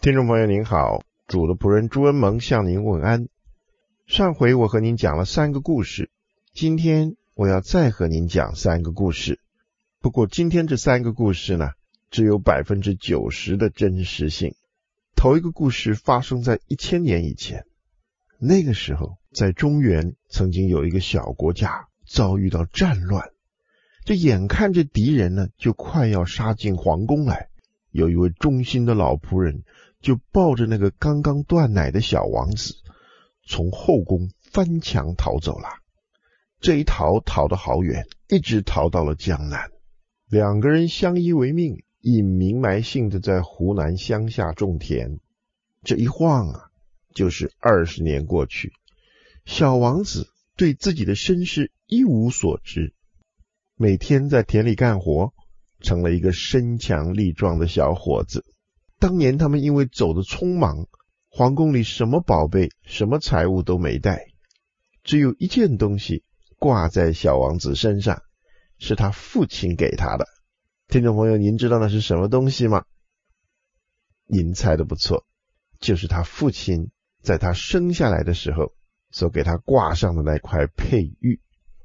听众朋友您好，主的仆人朱恩蒙向您问安。上回我和您讲了3个故事，今天我要再和您讲3个故事。不过今天这3个故事呢，只有 90% 的真实性。头一个故事发生在1000年以前，那个时候在中原曾经有一个小国家遭遇到战乱，这眼看着敌人呢就快要杀进皇宫来，有一位忠心的老仆人就抱着那个刚刚断奶的小王子从后宫翻墙逃走了。这一逃得好远，一直逃到了江南。2个人相依为命，隐名埋姓的在湖南乡下种田。这一晃啊，就是20年过去，小王子对自己的身世一无所知，每天在田里干活，成了一个身强力壮的小伙子。当年他们因为走得匆忙，皇宫里什么宝贝什么财物都没带，只有一件东西挂在小王子身上，是他父亲给他的。听众朋友，您知道那是什么东西吗？您猜得不错，就是他父亲在他生下来的时候所给他挂上的那块佩玉。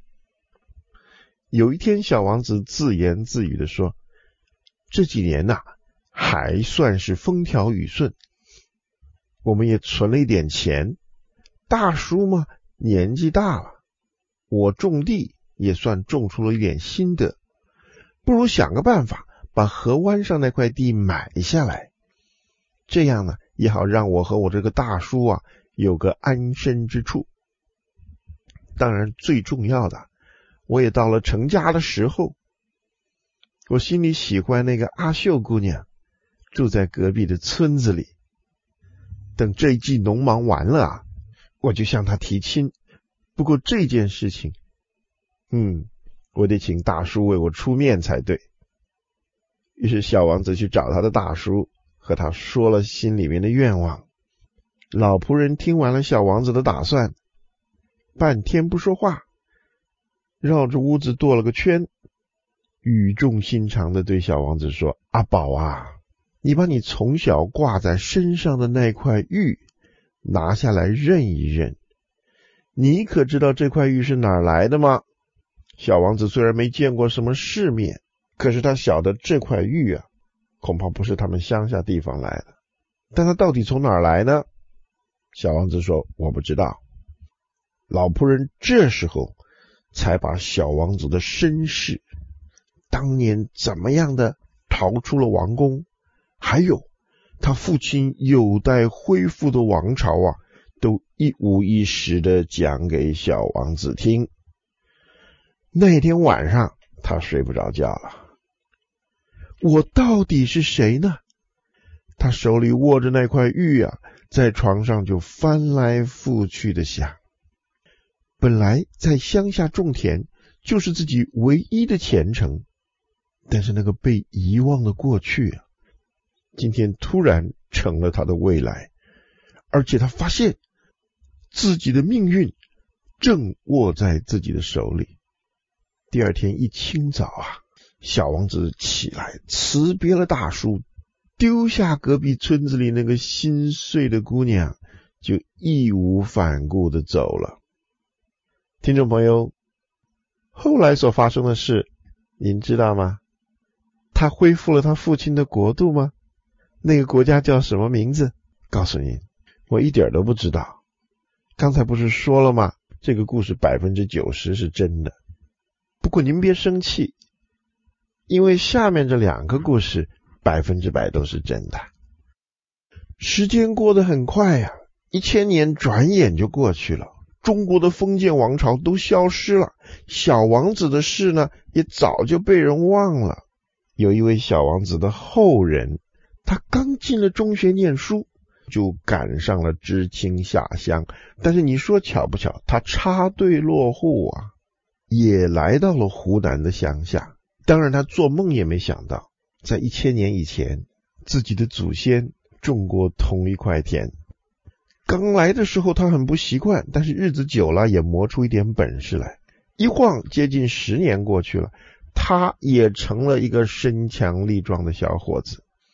有一天，小王子自言自语地说，这几年呐，还算是风调雨顺，我们也存了一点钱，大叔嘛年纪大了，我种地也算种出了一点心得，不如想个办法把河湾上那块地买下来，这样呢也好让我和我这个大叔啊有个安身之处。当然最重要的，我也到了成家的时候，我心里喜欢那个阿秀姑娘，住在隔壁的村子里。等这一季农忙完了啊，我就向她提亲。不过这件事情我得请大叔为我出面才对。于是小王子去找他的大叔，和他说了心里面的愿望。老仆人听完了小王子的打算，半天不说话，绕着屋子跺了个圈，语重心长地对小王子说，阿宝啊，你把你从小挂在身上的那块玉拿下来认一认，你可知道这块玉是哪儿来的吗？小王子虽然没见过什么世面，可是他晓得这块玉啊，恐怕不是他们乡下地方来的。但他到底从哪儿来呢？小王子说，我不知道。老仆人这时候才把小王子的身世，当年怎么样的逃出了王宫，还有他父亲有待恢复的王朝啊，都一五一十的讲给小王子听。那天晚上他睡不着觉了。我到底是谁呢？他手里握着那块玉啊，在床上就翻来覆去的想。本来在乡下种田就是自己唯一的前程，但是那个被遗忘的过去啊，今天突然成了他的未来，而且他发现自己的命运正握在自己的手里。第二天一清早啊，小王子起来辞别了大叔，丢下隔壁村子里那个心碎的姑娘，就义无反顾地走了。听众朋友，后来所发生的事您知道吗？他恢复了他父亲的国度吗？那个国家叫什么名字？告诉您，我一点都不知道。刚才不是说了吗？这个故事 90% 是真的。不过您别生气，因为下面这2个故事100%都是真的。时间过得很快呀，1000年转眼就过去了，中国的封建王朝都消失了，小王子的事呢，也早就被人忘了。有一位小王子的后人，他刚进了中学念书，就赶上了知青下乡。但是你说巧不巧，他插队落户啊，也来到了湖南的乡下。当然他做梦也没想到，在1000年以前，自己的祖先种过同一块田。刚来的时候他很不习惯，但是日子久了也磨出一点本事来。一晃接近10年过去了，他也成了一个身强力壮的小伙子。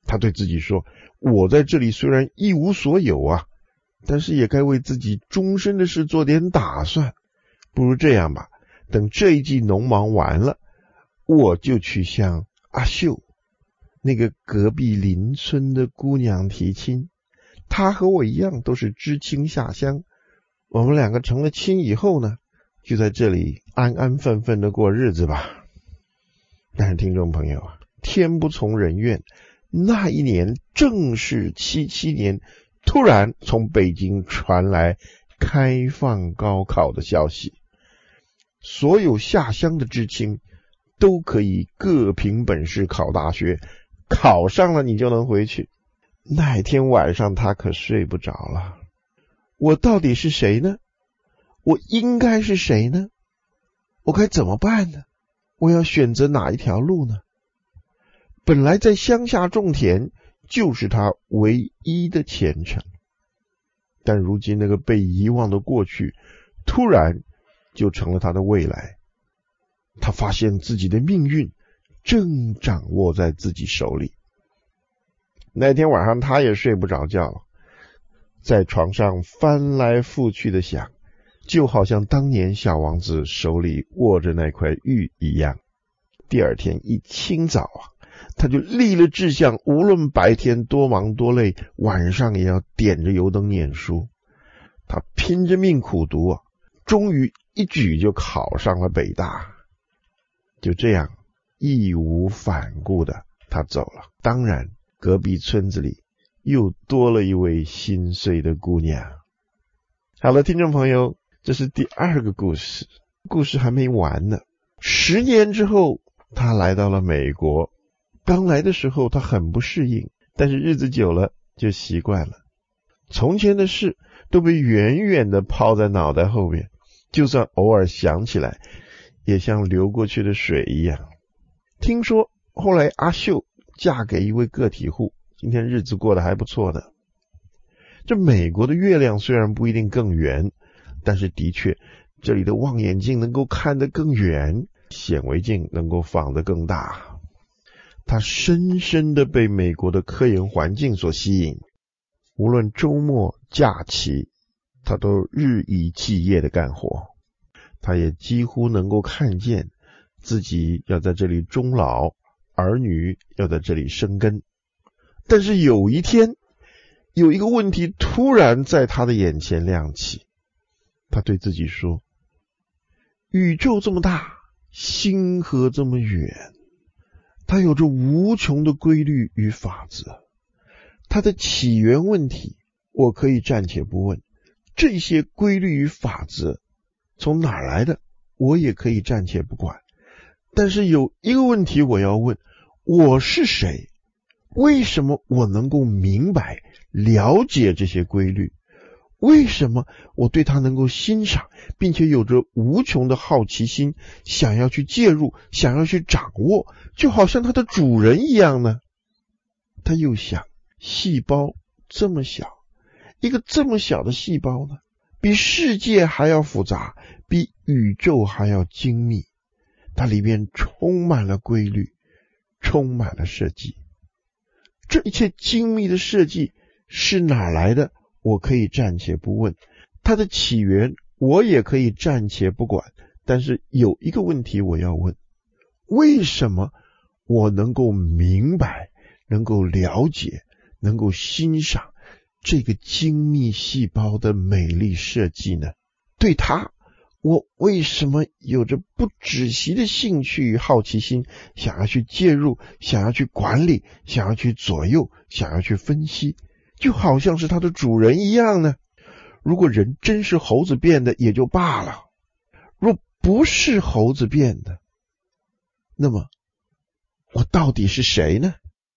他对自己说，我在这里虽然一无所有啊，但是也该为自己终身的事做点打算。不如这样吧，等这一季农忙完了，我就去向阿秀那个隔壁邻村的姑娘提亲。她和我一样都是知青下乡，我们两个成了亲以后呢，就在这里安安分分的过日子吧。但是听众朋友啊，天不从人愿，那一年正是77年，突然从北京传来开放高考的消息，所有下乡的知青都可以各凭本事考大学，考上了你就能回去。那天晚上他可睡不着了。我到底是谁呢？我应该是谁呢？我该怎么办呢？我要选择哪一条路呢？本来在乡下种田就是他唯一的前程，但如今那个被遗忘的过去突然就成了他的未来。他发现自己的命运正掌握在自己手里。那天晚上他也睡不着觉，在床上翻来覆去的想，就好像当年小王子手里握着那块玉一样。第二天一清早啊，他就立了志向，无论白天多忙多累，晚上也要点着油灯念书。他拼着命苦读啊，终于一举就考上了北大。就这样义无反顾的他走了。当然隔壁村子里又多了一位心碎的姑娘。好了，听众朋友，这是第二个故事，故事还没完呢。10年之后，他来到了美国。刚来的时候他很不适应，但是日子久了就习惯了。从前的事都被远远的抛在脑袋后面，就算偶尔想起来，也像流过去的水一样。听说后来阿秀嫁给一位个体户，今天日子过得还不错的。这美国的月亮虽然不一定更圆，但是的确这里的望远镜能够看得更远，显微镜能够放得更大。他深深地被美国的科研环境所吸引，无论周末假期，他都日以继夜的干活。他也几乎能够看见自己要在这里终老，儿女要在这里生根。但是有一天，有一个问题突然在他的眼前亮起。他对自己说，宇宙这么大，星河这么远，它有着无穷的规律与法则。它的起源问题我可以暂且不问，这些规律与法则从哪儿来的我也可以暂且不管。但是有一个问题我要问，我是谁？为什么我能够明白了解这些规律？为什么我对它能够欣赏，并且有着无穷的好奇心，想要去介入，想要去掌握，就好像它的主人一样呢？他又想，细胞这么小，一个这么小的细胞呢，比世界还要复杂，比宇宙还要精密，它里面充满了规律，充满了设计。这一切精密的设计是哪来的？我可以暂且不问，它的起源我也可以暂且不管。但是有一个问题我要问，为什么我能够明白，能够了解，能够欣赏这个精密细胞的美丽设计呢？对它，我为什么有着不止息的兴趣与好奇心，想要去介入，想要去管理，想要去左右，想要去分析，就好像是它的主人一样呢？如果人真是猴子变的也就罢了，若不是猴子变的，那么我到底是谁呢？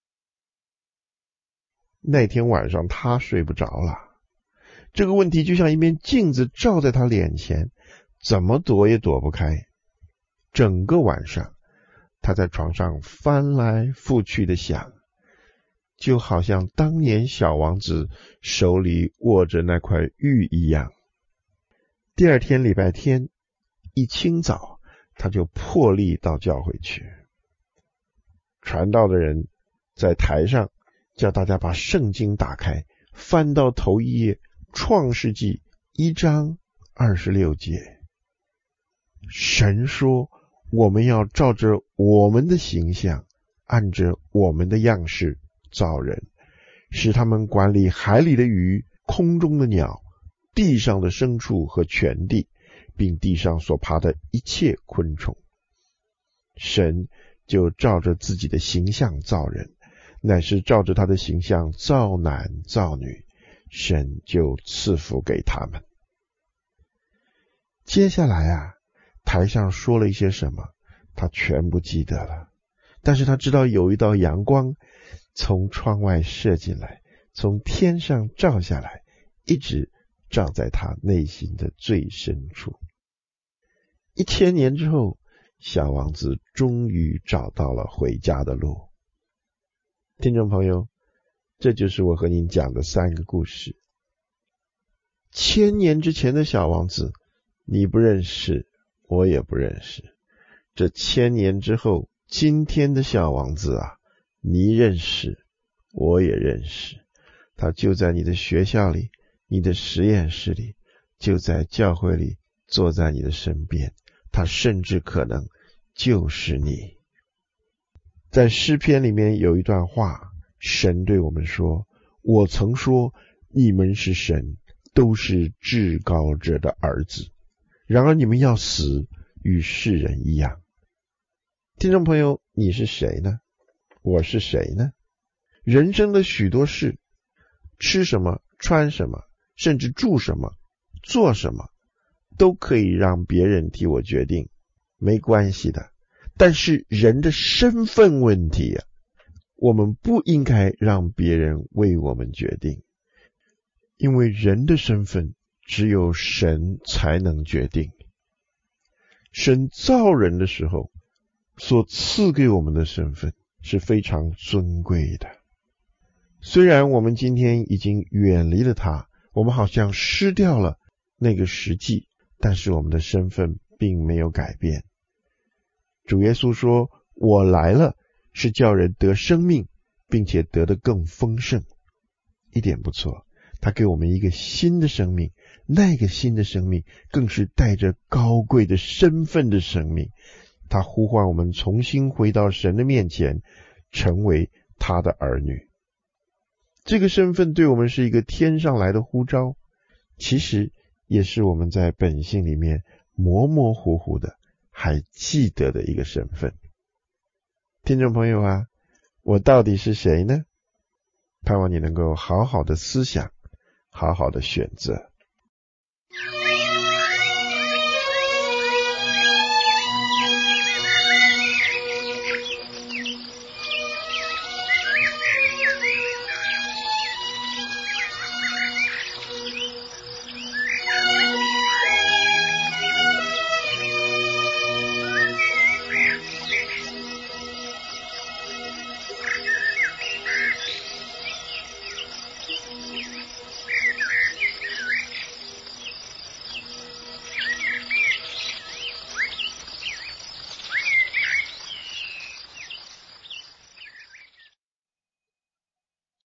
那天晚上他睡不着了，这个问题就像一面镜子照在他脸前，怎么躲也躲不开。整个晚上他在床上翻来覆去的想，就好像当年小王子手里握着那块玉一样。第二天礼拜天一清早，他就破例到教会去。传道的人在台上叫大家把圣经打开，翻到头一页，创世纪1章26节。神说，我们要照着我们的形象，按着我们的样式造人，使他们管理海里的鱼、空中的鸟、地上的牲畜和全地，并地上所爬的一切昆虫。神就照着自己的形象造人，乃是照着他的形象造男造女，神就赐福给他们。接下来台上说了一些什么，他全不记得了，但是他知道有一道阳光从窗外射进来，从天上照下来，一直照在他内心的最深处。1000年之后，小王子终于找到了回家的路。听众朋友，这就是我和您讲的3个故事。1000年之前的小王子，你不认识，我也不认识。这1000年之后，今天的小王子你认识，我也认识。他就在你的学校里，你的实验室里，就在教会里，坐在你的身边。他甚至可能就是你。在诗篇里面有一段话，神对我们说，我曾说你们是神，都是至高者的儿子，然而你们要死，与世人一样。听众朋友，你是谁呢？我是谁呢？人生的许多事，吃什么，穿什么，甚至住什么，做什么，都可以让别人替我决定，没关系的。但是人的身份问题我们不应该让别人为我们决定，因为人的身份只有神才能决定。神造人的时候所赐给我们的身份是非常尊贵的。虽然我们今天已经远离了他，我们好像失掉了那个实际，但是我们的身份并没有改变。主耶稣说，我来了是叫人得生命，并且得得更丰盛。一点不错，他给我们一个新的生命，那个新的生命更是带着高贵的身份的生命。他呼唤我们重新回到神的面前，成为他的儿女。这个身份对我们是一个天上来的呼召，其实也是我们在本性里面模模糊糊的还记得的一个身份。听众朋友我到底是谁呢？盼望你能够好好的思想，好好的选择。